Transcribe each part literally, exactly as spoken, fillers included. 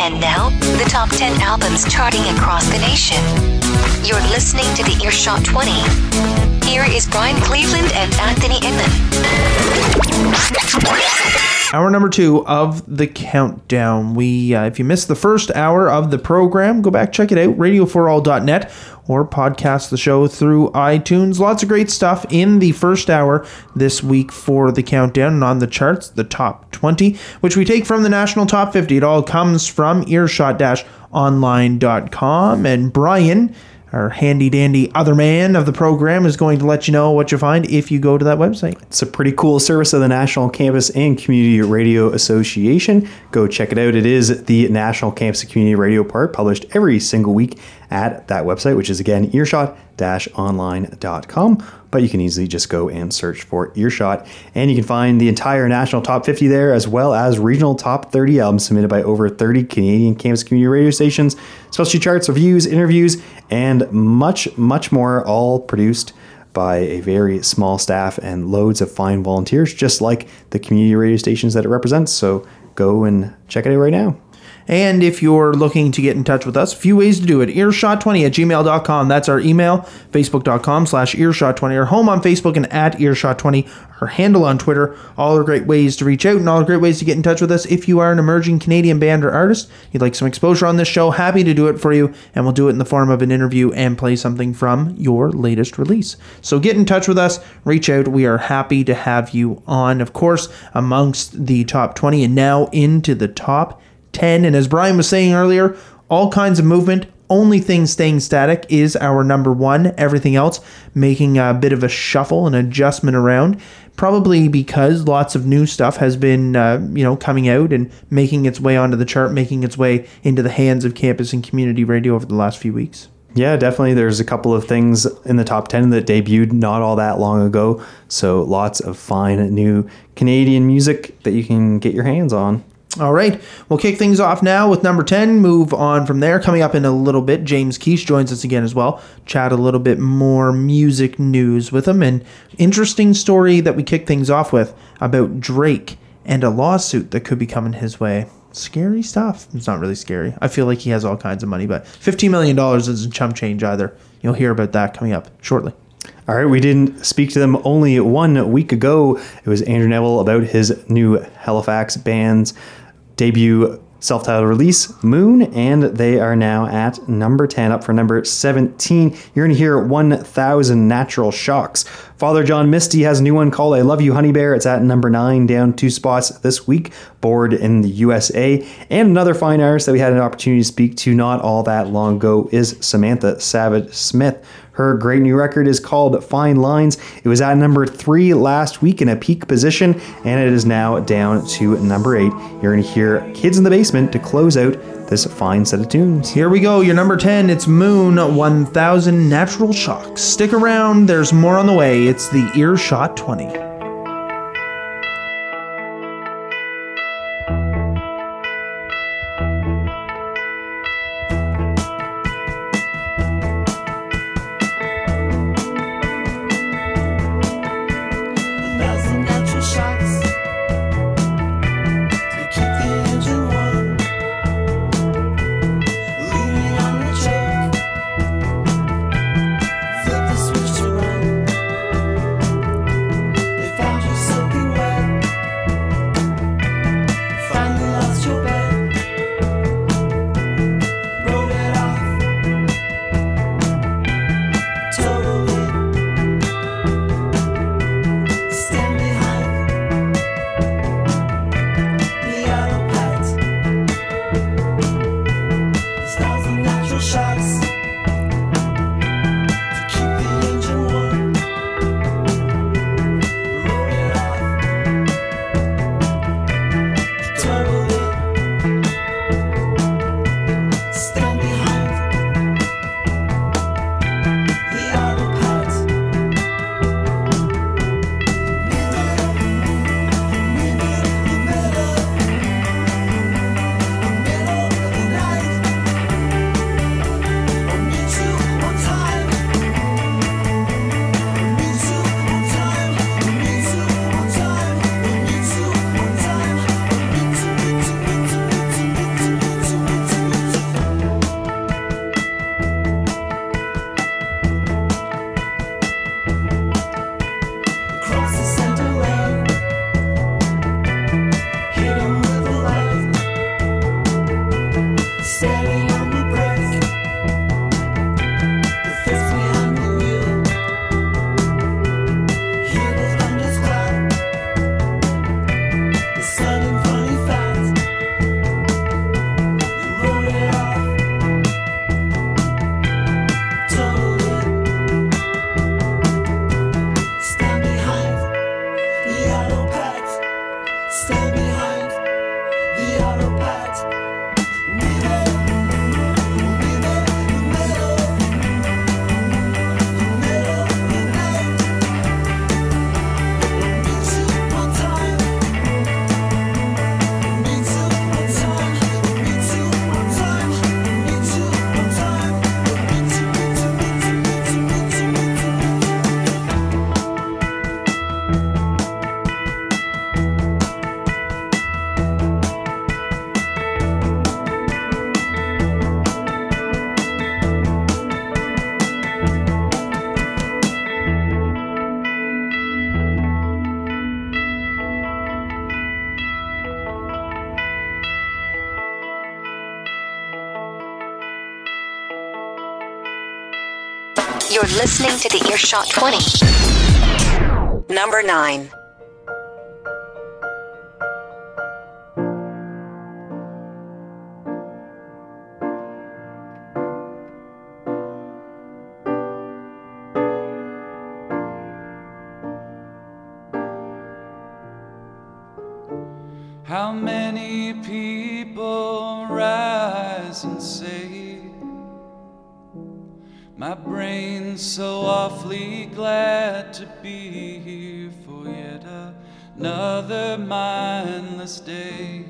And now, the top ten albums charting across the nation. You're listening to the Earshot twenty. Here is Brian Cleveland and Anthony Inman. Hour number two of the countdown. We, uh, if you missed the first hour of the program, go back, check it out, radio for all dot net, or podcast the show through iTunes. Lots of great stuff in the first hour this week for the countdown, and on the charts, the top twenty, which we take from the National Top fifty. It all comes from earshot dash online dot com, and Brian, our handy-dandy other man of the program, is going to let you know what you find if you go to that website. It's a pretty cool service of the National Campus and Community Radio Association. Go check it out. It is the National Campus and Community Radio part, published every single week at that website, which is, again, earshot dash online dot com. But you can easily just go and search for Earshot. And you can find the entire National Top fifty there, as well as regional Top thirty albums submitted by over thirty Canadian campus community radio stations, specialty charts, reviews, interviews, and much, much more, all produced by a very small staff and loads of fine volunteers, just like the community radio stations that it represents. So go and check it out right now. And if you're looking to get in touch with us, a few ways to do it. earshot twenty at gmail dot com. That's our email. Facebook dot com slash earshot twenty. Our home on Facebook and at earshot twenty. Our handle on Twitter. All are great ways to reach out and all are great ways to get in touch with us. If you are an emerging Canadian band or artist, you'd like some exposure on this show, happy to do it for you. And we'll do it in the form of an interview and play something from your latest release. So get in touch with us. Reach out. We are happy to have you on, of course, amongst the top twenty and now into the top ten. And as Brian was saying earlier, all kinds of movement. Only thing staying static is our number one. Everything else making a bit of a shuffle and adjustment around, probably because lots of new stuff has been uh, you know coming out and making its way onto the chart, making its way into the hands of campus and community radio over the last few weeks. Yeah, definitely. There's a couple of things in the top ten that debuted not all that long ago. So lots of fine new Canadian music that you can get your hands on. All right, we'll kick things off now with number ten, move on from there. Coming up in a little bit, James Keish joins us again as well. Chat a little bit more music news with him. And interesting story that we kick things off with about Drake and a lawsuit that could be coming his way. Scary stuff. It's not really scary. I feel like he has all kinds of money, but fifteen million dollars isn't chump change either. You'll hear about that coming up shortly. All right, we didn't speak to them only one week ago. It was Andrew Neville about his new Halifax band's debut self-titled release, Moon, and they are now at number ten, up for number seventeen. You're going to hear one thousand Natural Shocks. Father John Misty has a new one called I Love You, Honey Bear. It's at number nine, down two spots this week, Bored in the U S A. And another fine artist that we had an opportunity to speak to not all that long ago is Samantha Savage Smith. Her great new record is called Fine Lines. It was at number three last week in a peak position, and it is now down to number eight. You're going to hear Kids in the Basement to close out this fine set of tunes. Here we go, your number ten, it's Moon, one thousand Natural Shocks. Stick around, there's more on the way. It's the Earshot twenty. If You're listening to the Earshot twenty. Number nine. How many people rise and say, my brain's so awfully glad to be here for yet another mindless day.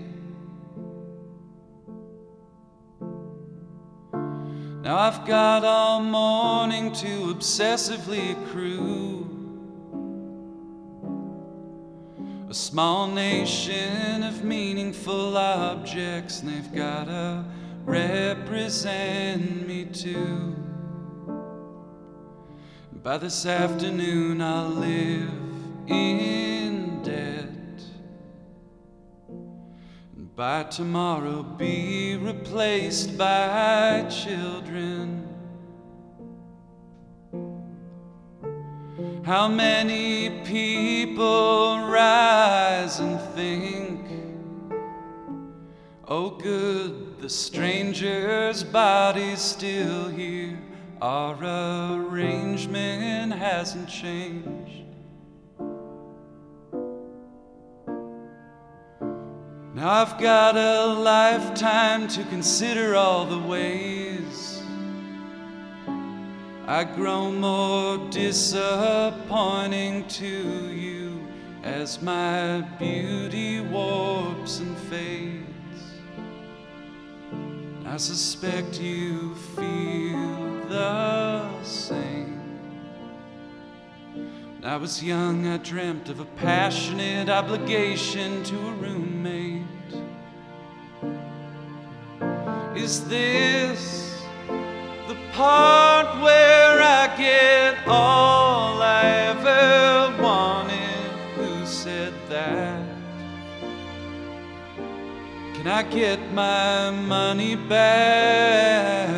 Now I've got all morning to obsessively accrue a small nation of meaningful objects, and they've gotta represent me too. By this afternoon I'll live in debt, and by tomorrow be replaced by children. How many people rise and think, oh good, the stranger's body's still here, our arrangement hasn't changed. Now I've got a lifetime to consider all the ways I grow more disappointing to you as my beauty warps and fades. I suspect you feel the same. When I was young, I dreamt of a passionate obligation to a roommate. Is this the part where I get all I ever wanted? Who said that? Can I get my money back?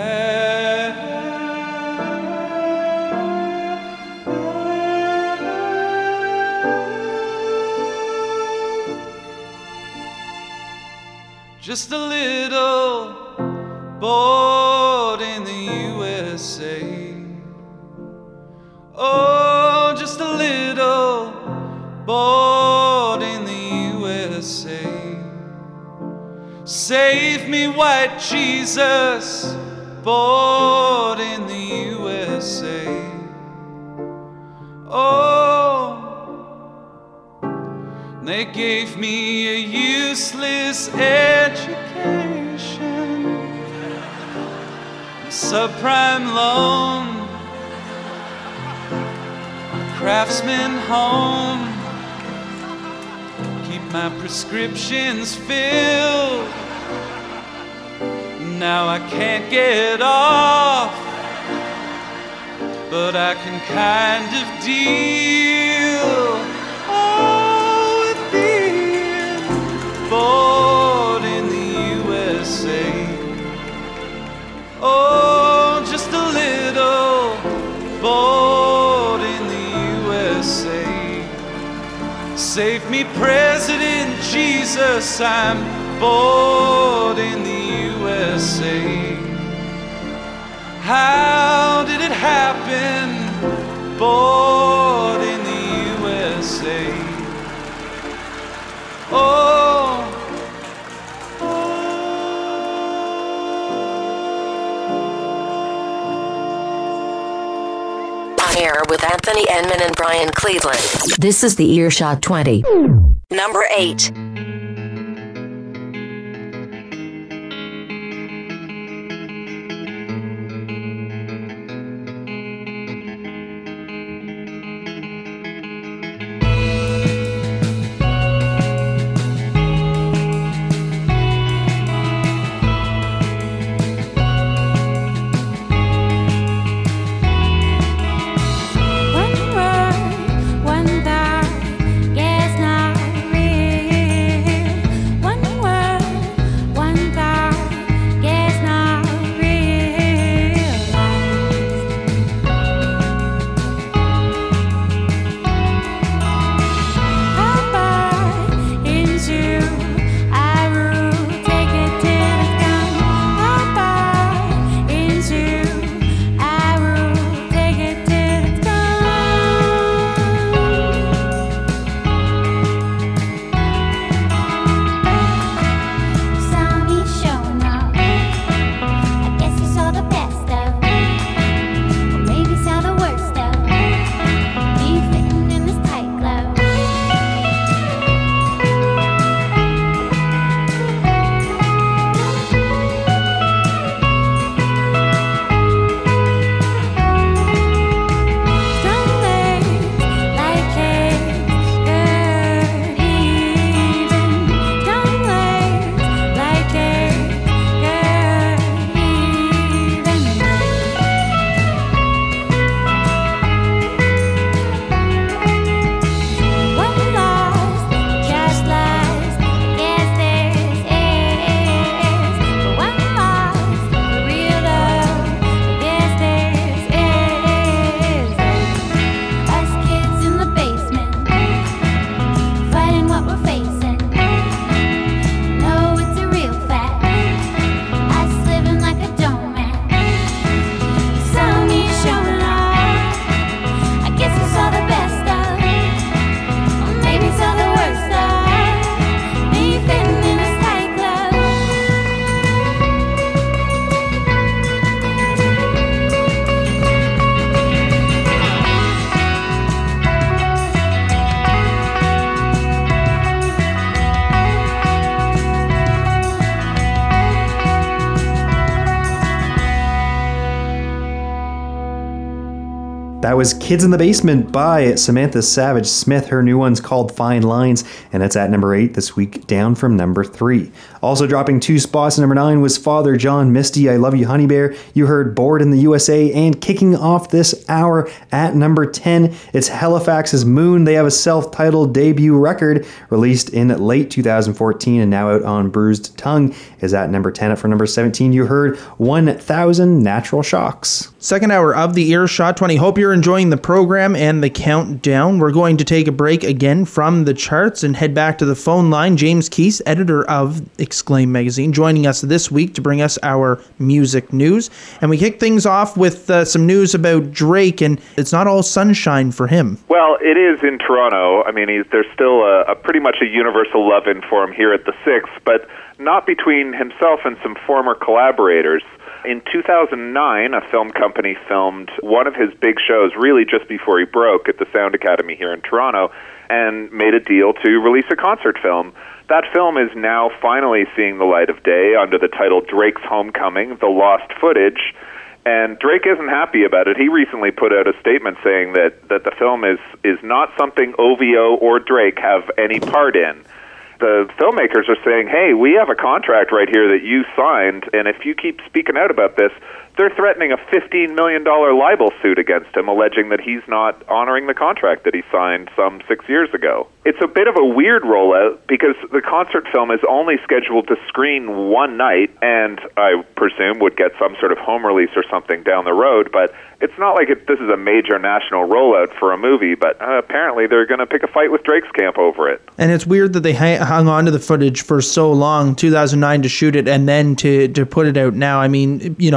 Just a little bored in the U S A. Oh, just a little bored in the U S A. Save me, white Jesus, bored in the U S A. Oh, they gave me a useless education, a subprime loan, a craftsman home, keep my prescriptions filled. Now I can't get off, but I can kind of deal oh, with being bored in the U S A. Oh, just a little bored in the U S A. Save me, President Jesus, I'm bored in the U S A. How did it happen? Bored in the U S A. Oh, air with Anthony Enman and Brian Cleveland. This is the Earshot twenty. Number eight. That was Kids in the Basement by Samantha Savage Smith. Her new one's called Fine Lines, and it's at number eight this week, down from number three. Also dropping two spots, number nine was Father John Misty, I Love You Honey Bear. You heard Bored in the U S A, and kicking off this hour at number ten, it's Halifax's Moon. They have a self-titled debut record released in late two thousand fourteen and now out on Bruised Tongue. Is at number ten. Up for number seventeen, you heard one thousand Natural Shocks. Second hour of the Earshot twenty. Hope you're enjoying the program and the countdown. We're going to take a break again from the charts and head back to the phone line. James Keese, editor of Exclaim Magazine, joining us this week to bring us our music news. And we kick things off with uh, some news about Drake, and it's not all sunshine for him. Well, it is in Toronto. I mean, he's, there's still a, a pretty much a universal love-in for him here at the Six, but not between himself and some former collaborators. In two thousand nine, a film company filmed one of his big shows really just before he broke at the Sound Academy here in Toronto and made a deal to release a concert film. That film is now finally seeing the light of day under the title Drake's Homecoming, The Lost Footage. And Drake isn't happy about it. He recently put out a statement saying that, that the film is, is not something O V O or Drake have any part in. The filmmakers are saying, hey, we have a contract right here that you signed, and if you keep speaking out about this, they're threatening a fifteen million dollars libel suit against him, alleging that he's not honoring the contract that he signed some six years ago. It's a bit of a weird rollout because the concert film is only scheduled to screen one night, and I presume would get some sort of home release or something down the road, but it's not like it, this is a major national rollout for a movie, but uh, apparently they're going to pick a fight with Drake's camp over it. And it's weird that they ha- hung on to the footage for so long, two thousand nine to shoot it, and then to, to put it out now. I mean, you know, maybe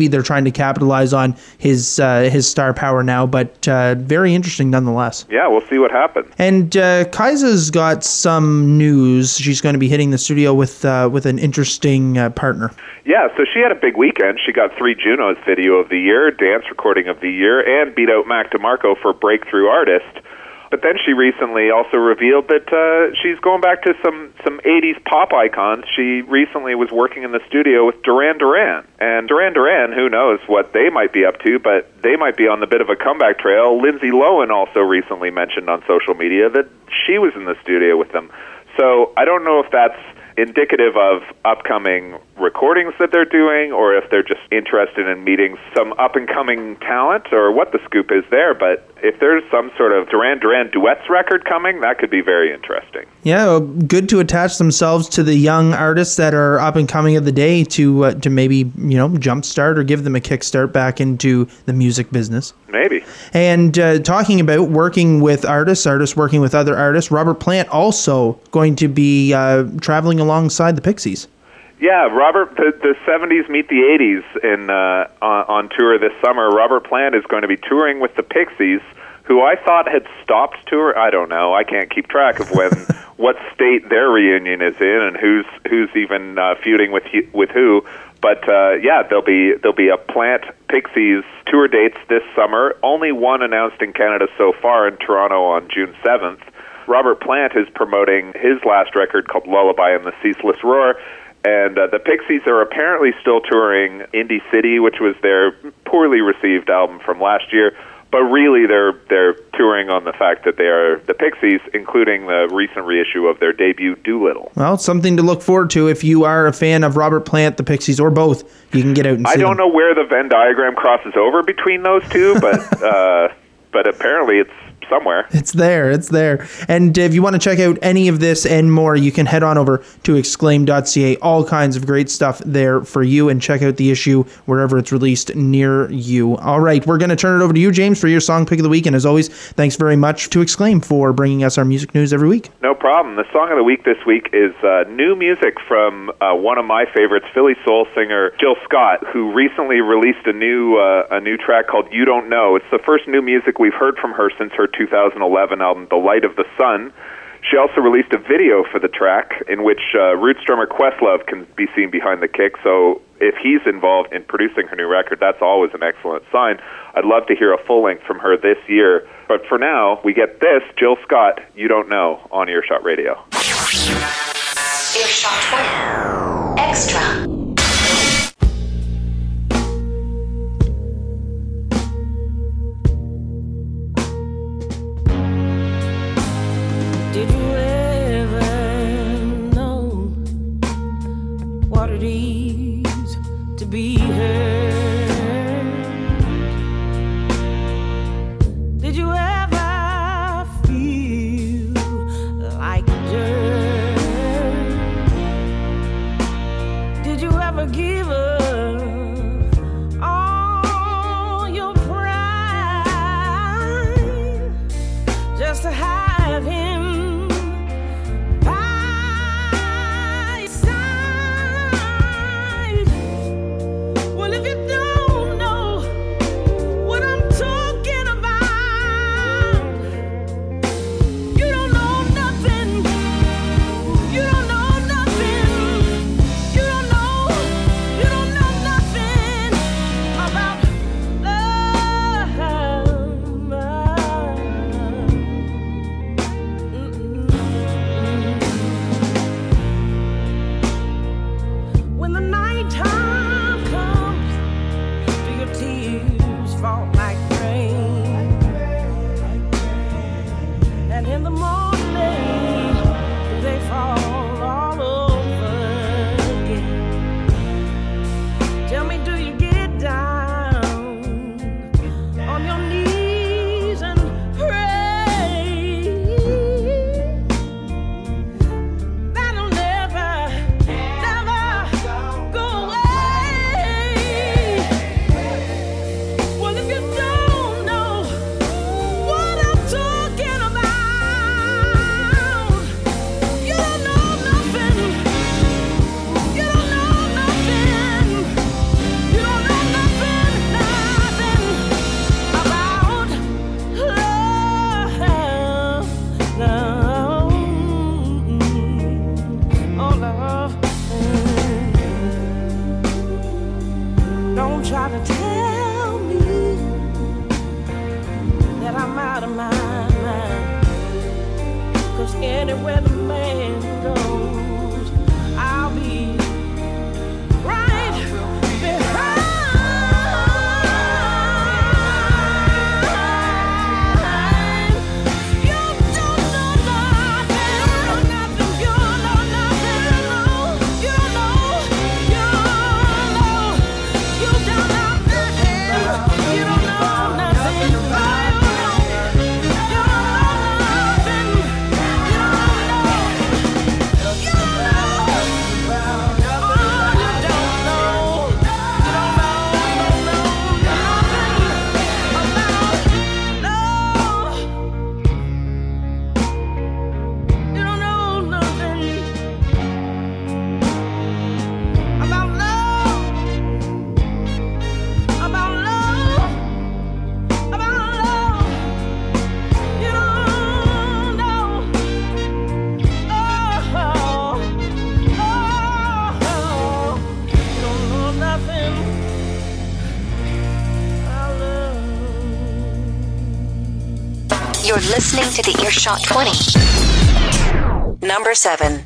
they're trying to capitalize on his uh, his star power now, but uh, very interesting nonetheless. Yeah, we'll see what happens. And uh, Kaisa's got some news. She's going to be hitting the studio with uh, with an interesting uh, partner. Yeah, so she had a big weekend. She got three Junos: Video of the Year, Dance Recording of the Year, and beat out Mac DeMarco for Breakthrough Artist. But then she recently also revealed that uh, she's going back to some, some eighties pop icons. She recently was working in the studio with Duran Duran. And Duran Duran, who knows what they might be up to, but they might be on the bit of a comeback trail. Lindsay Lohan also recently mentioned on social media that she was in the studio with them. So I don't know if that's indicative of upcoming recordings that they're doing, or if they're just interested in meeting some up-and-coming talent, or what the scoop is there. But if there's some sort of Duran Duran duets record coming, that could be very interesting. Yeah, good to attach themselves to the young artists that are up and coming of the day to uh, to maybe, you know, jumpstart or give them a kickstart back into the music business. Maybe. And uh, talking about working with artists, artists working with other artists, Robert Plant also going to be uh, traveling alongside the Pixies. Yeah, Robert, the, the seventies meet the eighties in uh, on, on tour this summer. Robert Plant is going to be touring with the Pixies, who I thought had stopped tour. I don't know. I can't keep track of when, what state their reunion is in, and who's who's even uh, feuding with with who. But uh, yeah, there'll be there'll be a Plant Pixies tour dates this summer. Only one announced in Canada so far, in Toronto on June seventh. Robert Plant is promoting his last record called Lullaby and the Ceaseless Roar. And uh, the Pixies are apparently still touring Indie City, which was their poorly received album from last year. But really, they're they're touring on the fact that they are the Pixies, including the recent reissue of their debut, Doolittle. Well, it's something to look forward to if you are a fan of Robert Plant, the Pixies, or both. You can get out and see I don't them. know where the Venn diagram crosses over between those two, but uh, but apparently it's somewhere. It's there. It's there. And if you want to check out any of this and more, you can head on over to exclaim dot c a. All kinds of great stuff there for you, and check out the issue wherever it's released near you. All right, we're going to turn it over to you, James, for your song pick of the week. And as always, thanks very much to Exclaim for bringing us our music news every week. No problem. The song of the week this week is uh, new music from uh, one of my favorites, Philly soul singer Jill Scott, who recently released a new uh, a new track called You Don't Know. It's the first new music we've heard from her since her two thousand eleven album, The Light of the Sun. She also released a video for the track in which uh, Roots drummer Questlove can be seen behind the kick, so if he's involved in producing her new record, that's always an excellent sign. I'd love to hear a full length from her this year, but for now, we get this, Jill Scott, You Don't Know, on Earshot Radio. Earshot twenty. Extra. Did you ever know what it is to be hurt? Did you ever feel like dirt? Did you ever give up all your pride just to have him you don't know nothing. You don't know, you don't You're listening to the Earshot twenty. Number seven.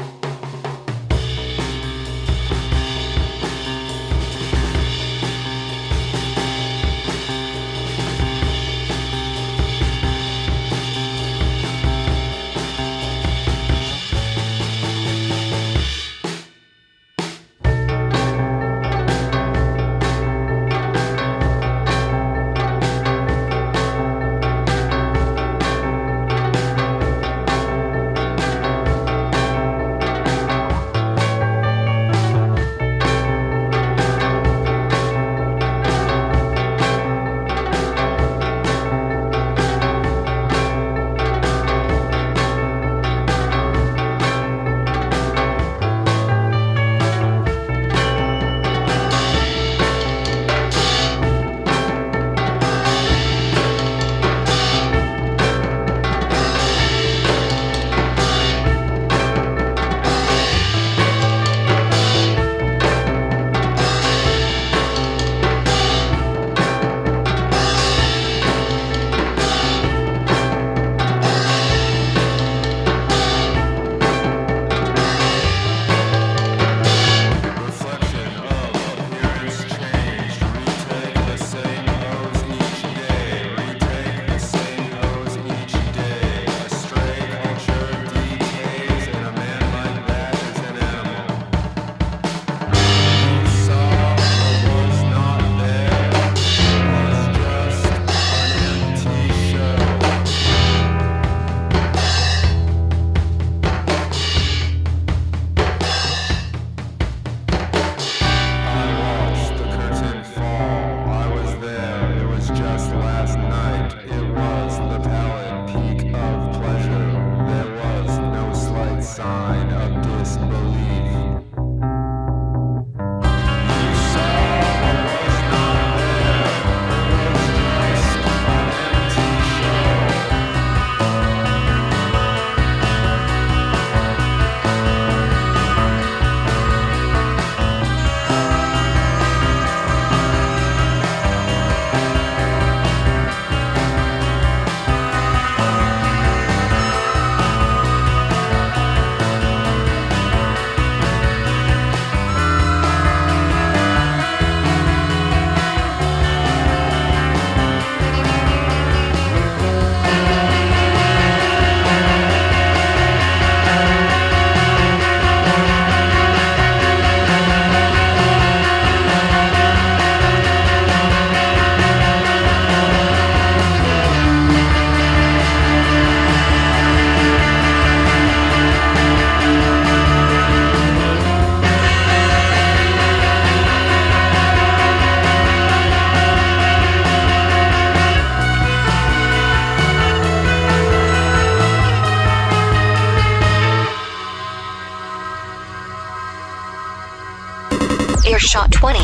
Earshot twenty.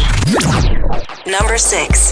Number six.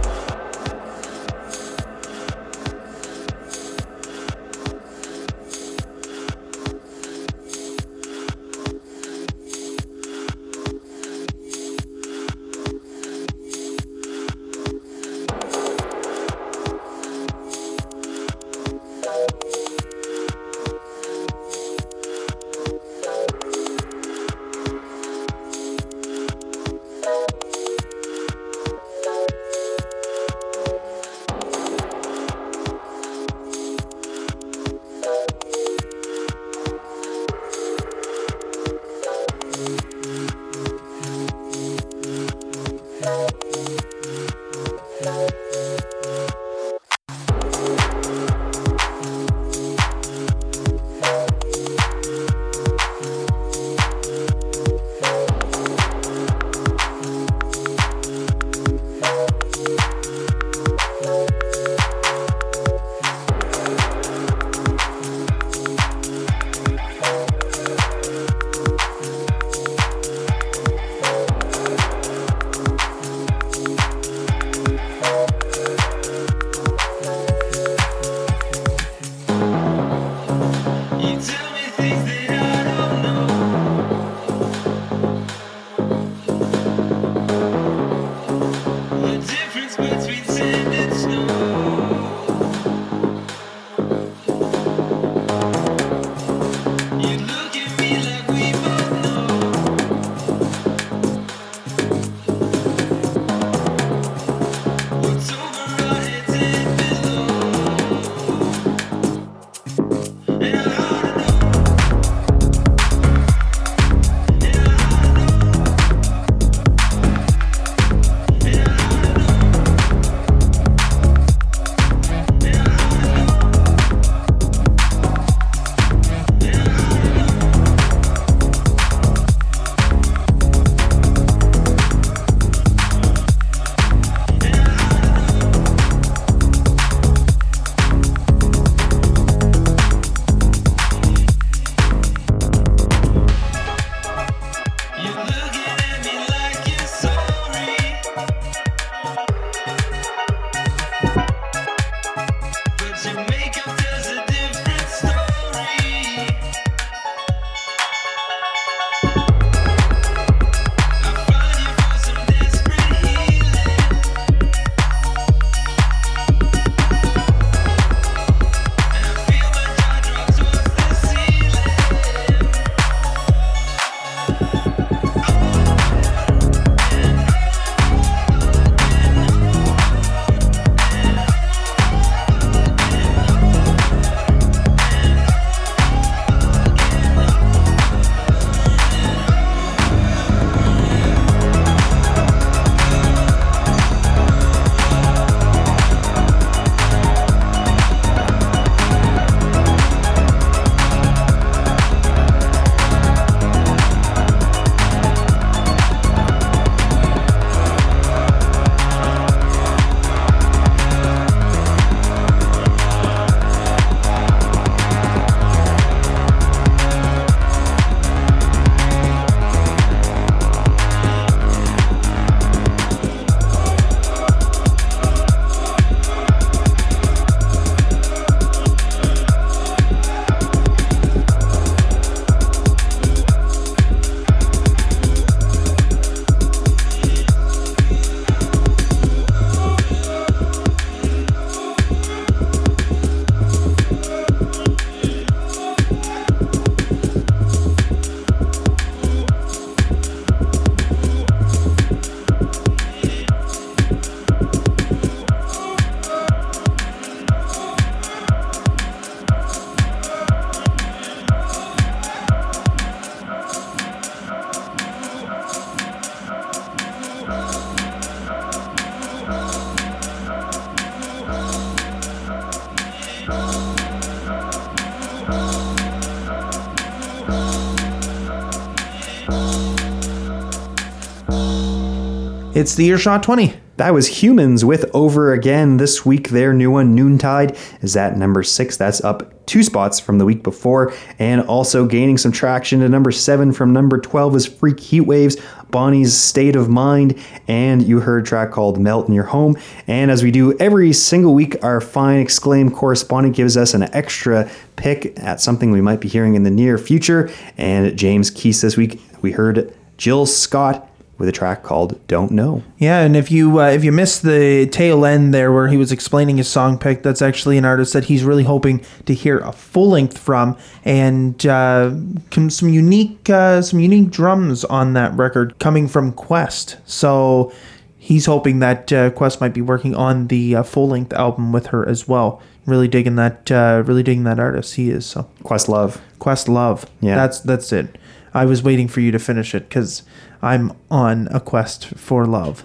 It's the Earshot twenty. That was Humans with Over Again. This week, their new one, Noontide, is at number six. That's up two spots from the week before. And also gaining some traction to number seven from number twelve is Freak Heatwaves, Bonnie's State of Mind. And you heard a track called Melt in Your Home. And as we do every single week, our fine Exclaim correspondent gives us an extra pick at something we might be hearing in the near future. And James Keese this week, we heard Jill Scott with a track called Don't Know. Yeah, and if you uh, if you missed the tail end there where he was explaining his song pick, that's actually an artist that he's really hoping to hear a full length from, and uh, some unique uh, some unique drums on that record coming from Quest. So he's hoping that uh, Quest might be working on the uh, full length album with her as well. Really digging that, uh, really digging that artist. He is so. Questlove. Questlove. Yeah, that's that's it. I was waiting for you to finish it because I'm on a quest for love.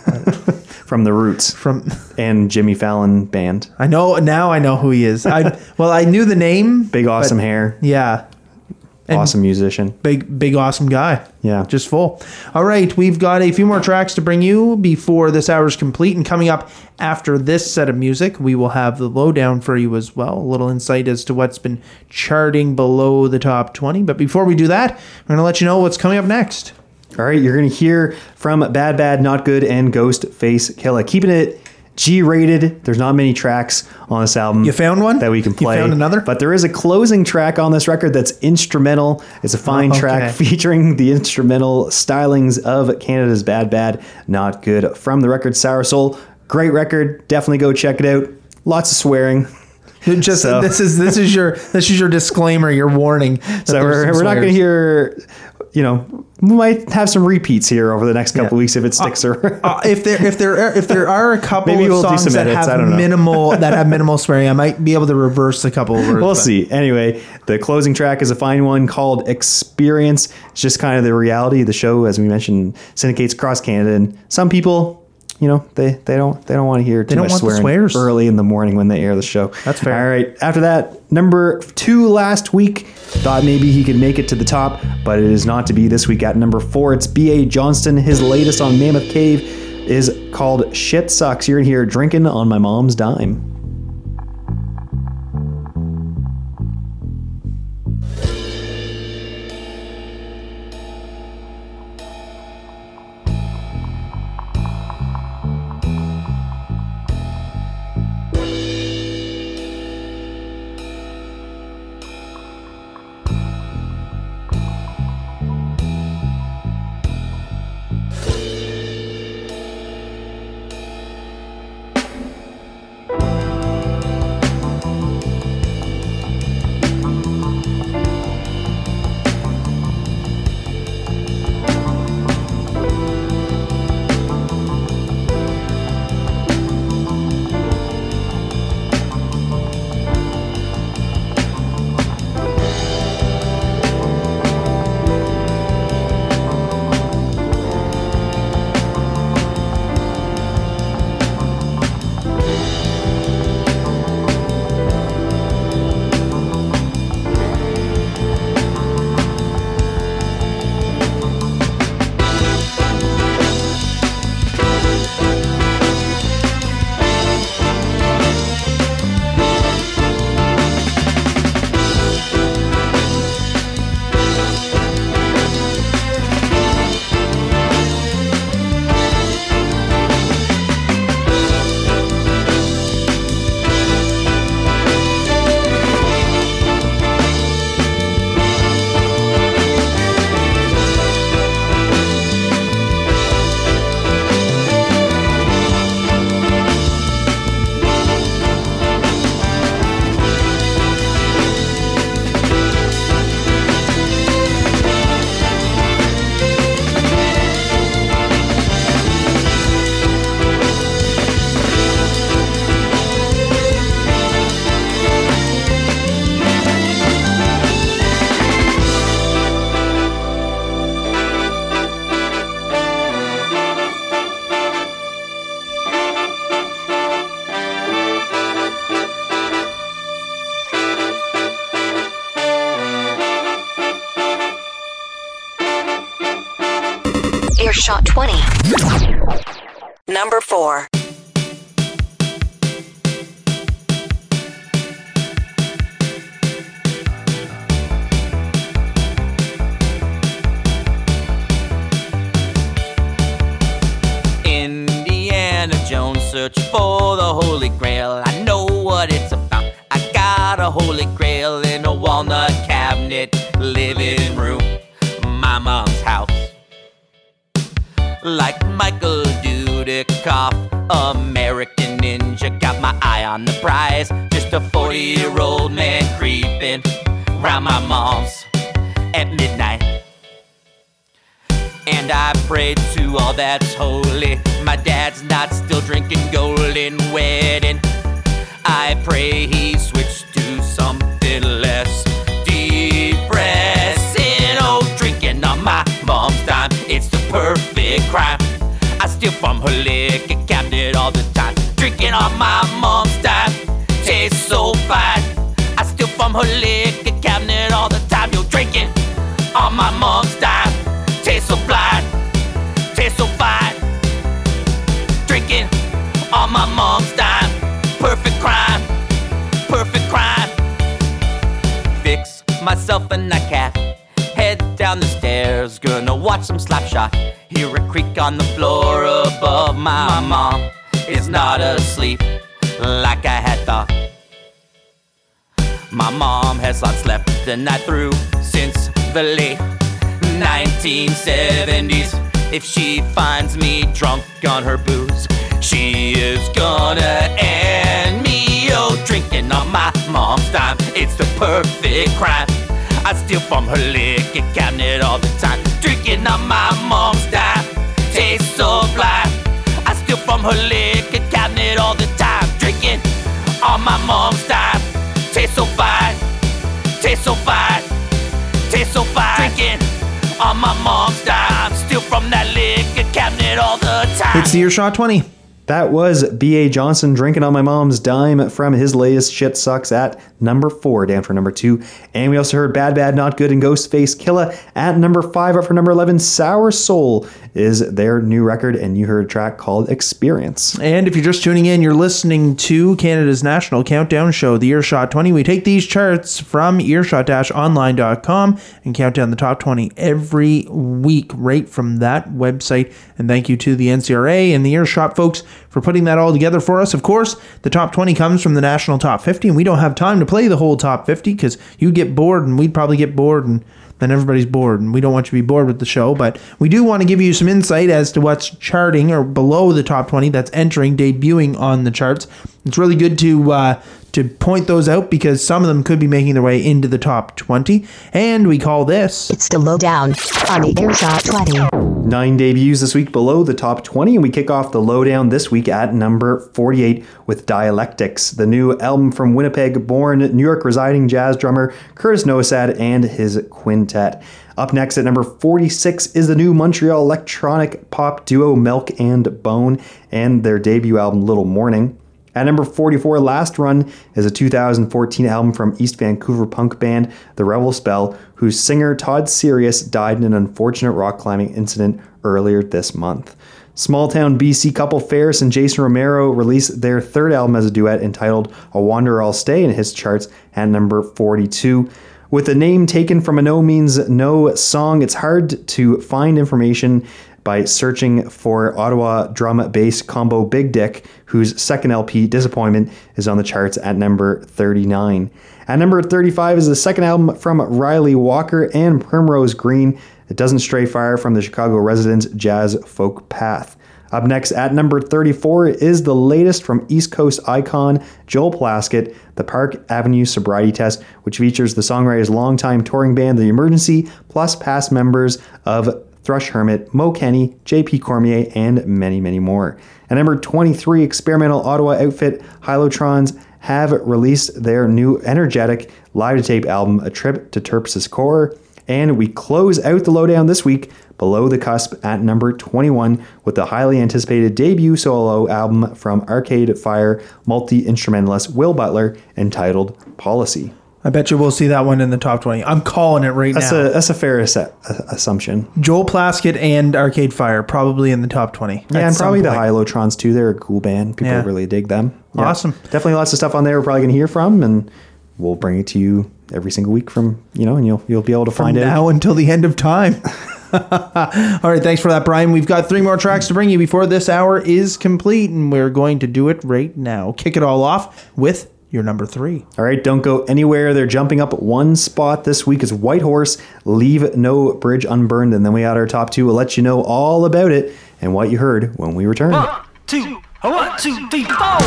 From The Roots. From and Jimmy Fallon Band. I know now. I know who he is. I well, I knew the name. Big awesome hair. Yeah. And awesome musician. Big big awesome guy. Yeah. Just full. All right, we've got a few more tracks to bring you before this hour's complete, and coming up after this set of music, we will have the lowdown for you as well. A little insight as to what's been charting below the top twenty. But before we do that, I'm going to let you know what's coming up next. All right, you're going to hear from Bad Bad Not Good and Ghostface Killah. Keeping it G-rated. There's not many tracks on this album. You found one? That we can play. You found another? But there is a closing track on this record that's instrumental. It's a fine Oh, okay. track featuring the instrumental stylings of Canada's Bad Bad Not Good from the record Sour Soul. Great record. Definitely go check it out. Lots of swearing. Just So- this is this is your this is your disclaimer, your warning. that So there's we're, some we're not going to swears. hear, you know, we might have some repeats here over the next couple Yeah. weeks if it sticks around. Uh, if there if there are, if there are a couple Maybe of we'll do songs some that edits, I have don't know. minimal that have minimal swearing, I might be able to reverse a couple of words. We'll but- see. Anyway, the closing track is a fine one called Experience. It's just kind of the reality of the show, as we mentioned, syndicates across Canada, and some people, you know, they, they don't they don't want to hear too don't much want the swearing swears. early in the morning when they air the show. That's fair. All right. After that, number two last week, thought maybe he could make it to the top, but it is not to be this week. At number four, it's B A Johnston. His latest on Mammoth Cave is called Shit Sucks. You're in here drinking on my mom's dime. Earshot twenty. Number four. Indiana Jones search for the Holy Grail. I know what it's about. I got a Holy Grail in a walnut cabinet living room, my mom's house. Like Michael Dudikoff, American Ninja, got my eye on the prize. Just a forty-year-old man creeping round my mom's at midnight. And I prayed to all that's holy. My dad's not still drinking golden wedding. I pray he switched to something less depressing. Oh, drinking on my mom's dime, it's the perfect crime. I steal from her liquor cabinet all the time. Drinking on my mom's dime tastes so fine. I steal from her liquor cabinet all the time. You're drinking on my mom's dime tastes so blind, tastes so fine. Drinking on my mom's dime, perfect crime, perfect crime. Fix myself a nightcap, head down the stairs, gonna watch some Slapshot. Hear a creak on the floor above. My mom is not asleep like I had thought. My mom has not slept the night through since the late nineteen seventies. If she finds me drunk on her booze, she is gonna end me. Oh, drinking on my mom's dime, it's the perfect crime. I steal from her liquor cabinet all the time. Drinking on my mom's dime tastes so blind. I steal from her liquor cabinet all the time. Drinking on my mom's dime tastes so fine, tastes so fine, tastes so fine. Drinking on my mom's dime, steal from that liquor cabinet all the time. It's the Earshot twenty. That was B A Johnson, Drinking on My Mom's Dime, from his latest Shit Sucks at number four, down for number two. And we also heard Bad Bad Not Good and Ghostface Killah at number five. Up for number eleven, Sour Soul is their new record, and you heard a track called Experience. And if you're just tuning in, you're listening to Canada's National Countdown Show, the Earshot twenty. We take these charts from earshot online dot com and count down the top twenty every week right from that website. And thank you to the N C R A and the Earshot folks for putting that all together for us. Of course, the top twenty comes from the National Top fifty, and we don't have time to play the whole top fifty because you'd get bored and we'd probably get bored, and then everybody's bored, and we don't want you to be bored with the show. But we do want to give you some insight as to what's charting or below the top twenty, that's entering, debuting on the charts. It's really good to uh, to point those out because some of them could be making their way into the top twenty. And we call this... It's the Lowdown on the Earshot twenty. Nine debuts this week below the top twenty, and we kick off the Lowdown this week at number forty-eight with Dialectics, the new album from Winnipeg-born, New York-residing jazz drummer Curtis Nowosad and his quintet. Up next at number forty-six is the new Montreal electronic pop duo Milk and Bone and their debut album Little Morning. At number forty-four, Last Run, is a two thousand fourteen album from East Vancouver punk band The Rebel Spell, whose singer Todd Sirius died in an unfortunate rock climbing incident earlier this month. Small-town B C couple Ferris and Jason Romero released their third album as a duet entitled A Wanderer I'll Stay, and hits charts at number forty-two. With the name taken from a No Means No song, it's hard to find information by searching for Ottawa drum bass combo Big Dick, whose second L P, Disappointment, is on the charts at number thirty-nine. At number thirty-five is the second album from Riley Walker and Primrose Green. It doesn't stray far from the Chicago residents' jazz folk path. Up next at number thirty-four is the latest from East Coast icon Joel Plaskett, The Park Avenue Sobriety Test, which features the songwriter's longtime touring band The Emergency, plus past members of Thrush Hermit, Mo Kenny, J P Cormier, and many, many more. At number twenty-three, experimental Ottawa outfit Hylotrons have released their new energetic live-to-tape album, A Trip to Terpsis Core. And we close out the Lowdown this week below the cusp at number twenty-one with the highly anticipated debut solo album from Arcade Fire multi-instrumentalist Will Butler entitled Policy. I bet you we'll see that one in the top twenty. I'm calling it right That's now. a that's a fair ass- assumption. Joel Plaskett and Arcade Fire probably in the top twenty. Yeah, at and some probably the point. Hylotrons too. They're a cool band. People Yeah. really dig them. Yeah. Awesome. Definitely lots of stuff on there we're probably going to hear from, and we'll bring it to you every single week from, you know, and you'll you'll be able to From find now out. until the end of time. All right, thanks for that, Brian. We've got three more tracks to bring you before this hour is complete, and we're going to do it right now. Kick it all off with your number three. All right, don't go anywhere. They're jumping up one spot this week is Whitehorse, Leave No Bridge Unburned, and then we got our top two. We'll let you know all about it and what you heard when we return. One, two, one, two, three, four.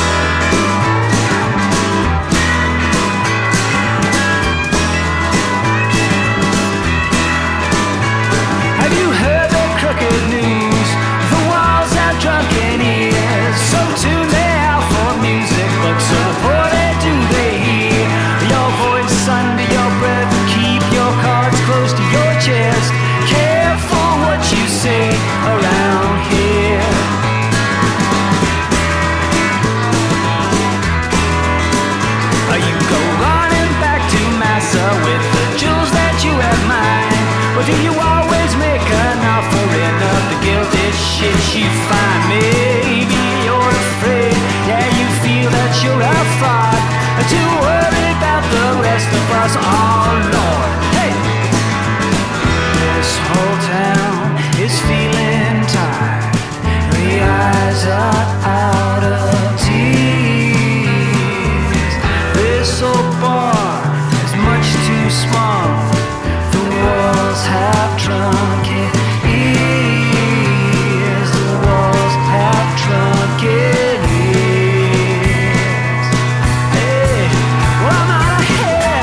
Have you heard the crooked news? The walls have drunken ears. So tune they out for music, but so poorly do they hear. Your voice under your breath, keep your cards close to your chest. Careful what you say around here. You go running back to Massa with the jewels that you have mine. But do you always make an offering of the guilty shit you find? Maybe you're afraid, yeah, you feel that you're a fraud. Too worried about the rest of us, oh Lord. Hey! This whole town is feeling tired. The eyes are out of tears. This old bar is much too small. The walls have drunken ears. The walls have drunken ears. Hey, well, I'm out of here.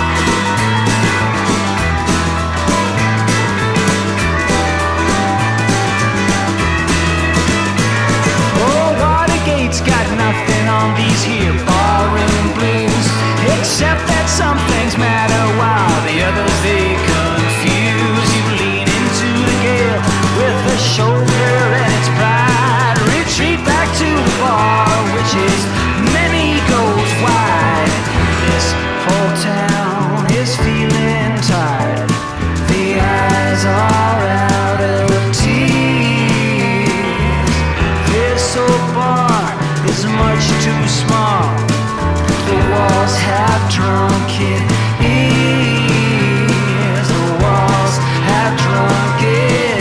Oh, Watergate's got nothing on these here barroom blues, except that some things matter while the others they confuse. You lean into the gale with a shoulder and its pride. Retreat back to the bar, which is many goes wide. This whole town is feeling tired. The eyes are out of tears. This old bar is much too small. The walls have drunken ears. The walls have drunken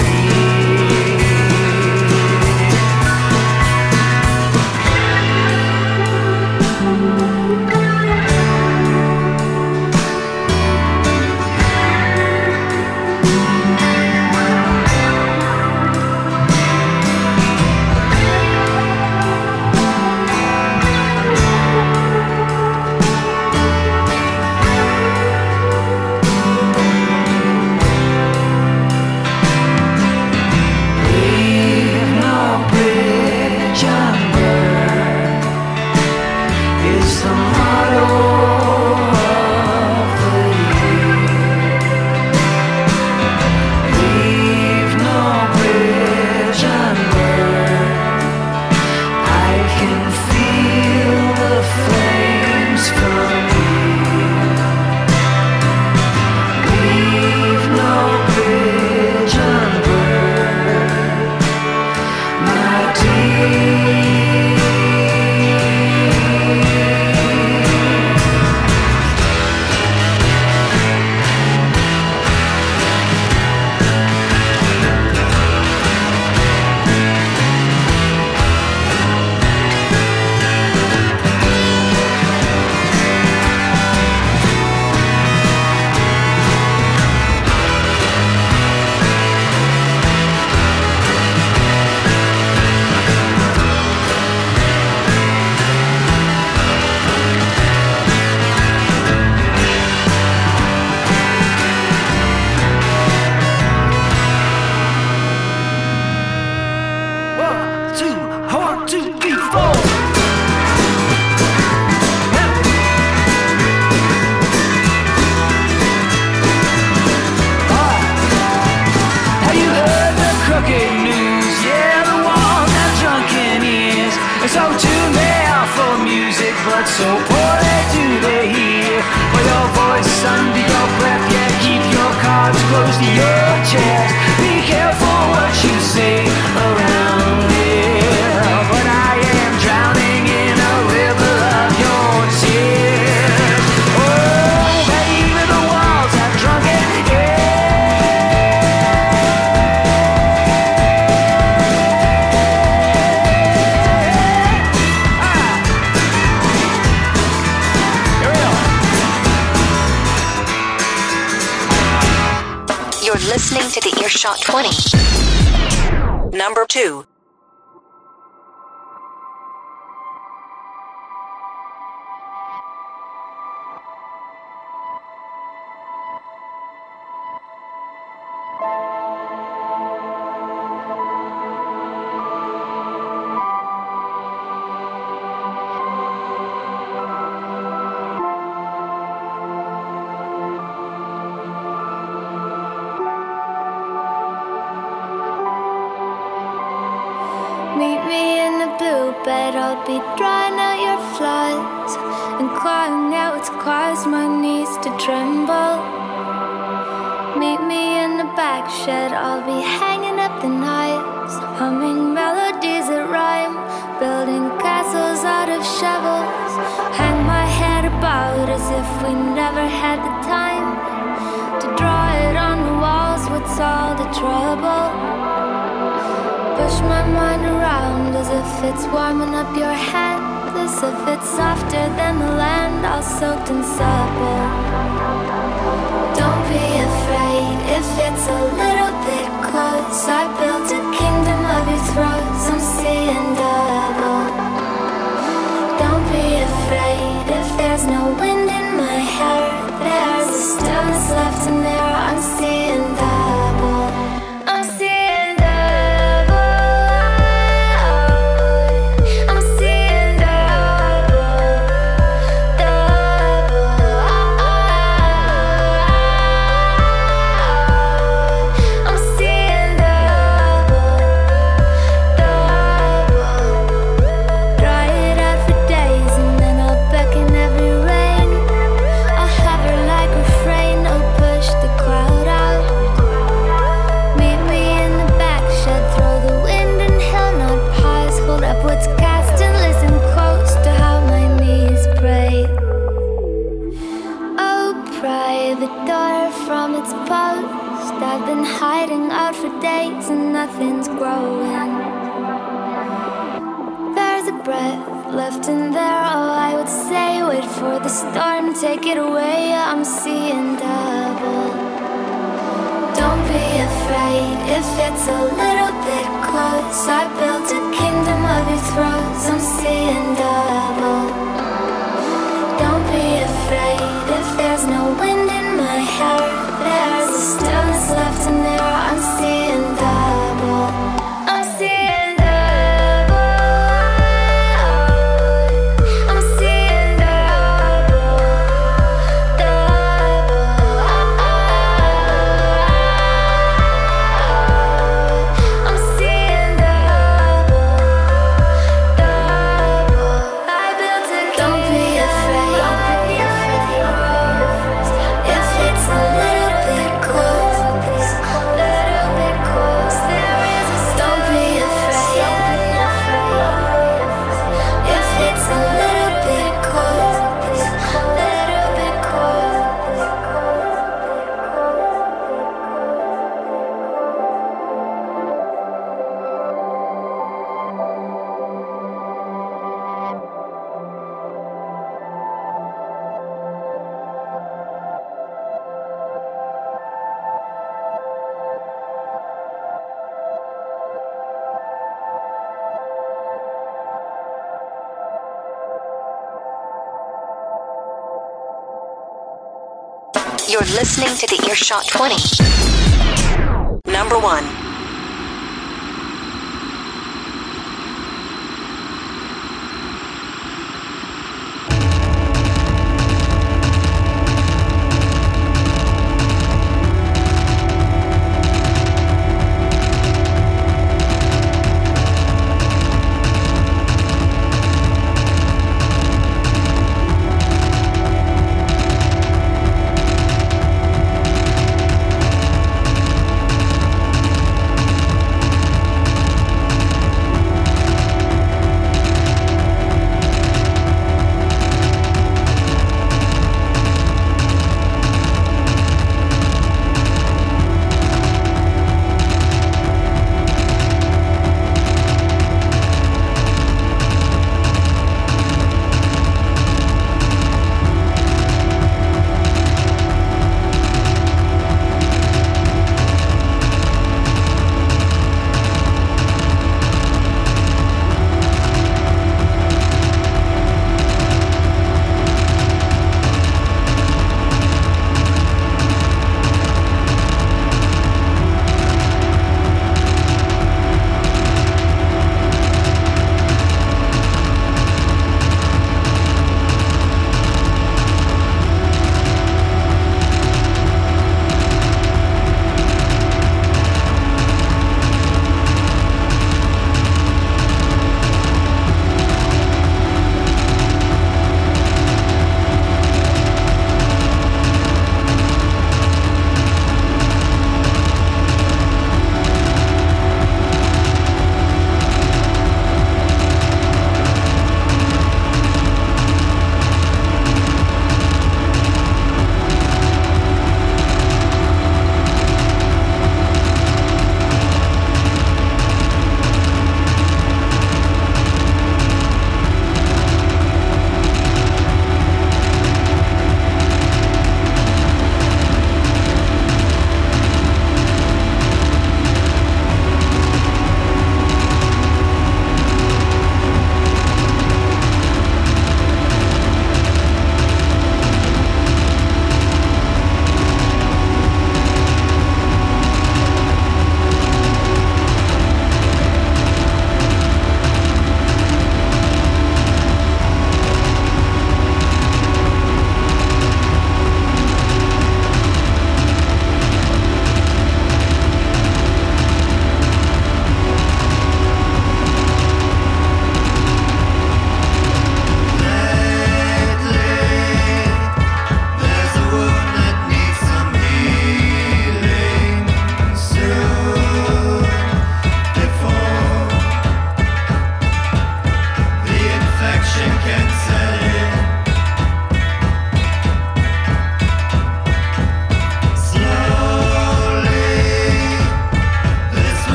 Leave no bridge unburned is the motto of the year. Leave no bridge unburned. I can feel the flames from here. Leave no bridge unburned, my dear. One, two, one, two, three, four. Have you heard the crooked news? Yeah, the walls have drunken ears. So tune they out for music, but so poorly do they hear. For your voice under your breath, yeah, keep your cards close to your chest. Be careful what you say around here, but I am drowning in a river of your tears. Oh, baby, the walls have drunken You're listening to the Earshot twenty. Number two. Meet me in the blue bed, I'll be drying out your flaws and crying out what's caused my knees to tremble. Meet me in the back shed, I'll be hanging up the knives, humming melodies that rhyme, building castles out of shovels. Hang my head about as if we never had the time to draw it on the walls. What's all the trouble? Push my mind around as if it's warming up your hand, as if it's softer than the land, all soaked in supple. Don't be afraid if it's a little bit close. I built a kingdom of your throats, I'm seeing double. Don't be afraid if there's no wind in my hair, there's a stillness left in there, I'm seeing double. I'm seeing hiding out for days and nothing's growing. There's a breath left in there, oh I would say wait for the storm, take it away, I'm seeing double. Don't be afraid if it's a little bit close. I built a kingdom of your throats, I'm seeing double. Don't be afraid if there's no wind in my hair, there's a stillness left in there, I'm seeing double. I'm seeing double. I'm seeing double. Double. I'm seeing double. Double. I built a kingdom. Don't be afraid. If it's a little bit close, little bit close, there is a don't be afraid. If it's a little bit close, little bit close. You're listening to the Earshot twenty. Number one.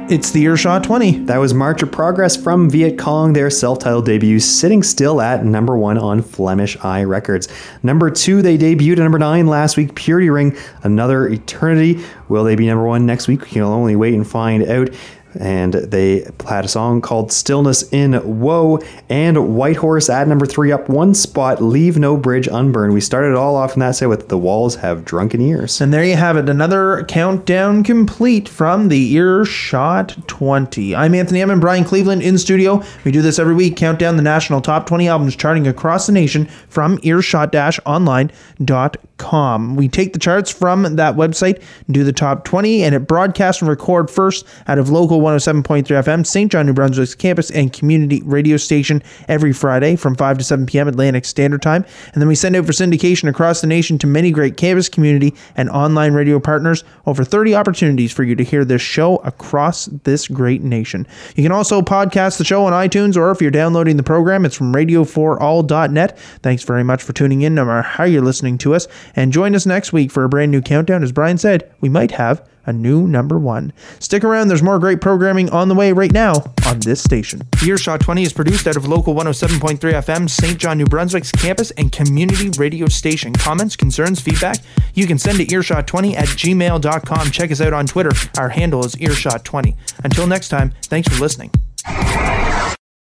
It's the Earshot twenty. That was March of Progress from Viet Cong, their self-titled debut, sitting still at number one on Flemish Eye Records. Number two, they debuted at number nine last week, Purity Ring, Another Eternity. Will they be number one next week? You'll only wait and find out. And they had a song called Stillness in Woe. And Whitehorse at number three, up one spot, Leave No Bridge Unburned. We started it all off in that set with The Walls Have Drunken Ears. And there you have it, another countdown complete from the Earshot twenty. I'm Anthony M. and Brian Cleveland in studio. We do this every week, count down the national top twenty albums charting across the nation from earshot dash online dot com. We take the charts from that website, do the top twenty, and it broadcasts and record first out of local one oh seven point three F M, Saint John, New Brunswick's campus and community radio station every Friday from five to seven p.m. Atlantic Standard Time. And then we send out for syndication across the nation to many great campus, community, and online radio partners. Over thirty opportunities for you to hear this show across this great nation. You can also podcast the show on iTunes, or if you're downloading the program, it's from radio for all dot net. Thanks very much for tuning in, no matter how you're listening to us. And join us next week for a brand new countdown. As Brian said, we might have a new number one. Stick around, there's more great programming on the way right now on this station. The Earshot twenty is produced out of local one oh seven point three F M, Saint John, New Brunswick's campus and community radio station. Comments, concerns, feedback, you can send to earshot twenty at gmail dot com. Check us out on Twitter. Our handle is earshot twenty. Until next time, thanks for listening.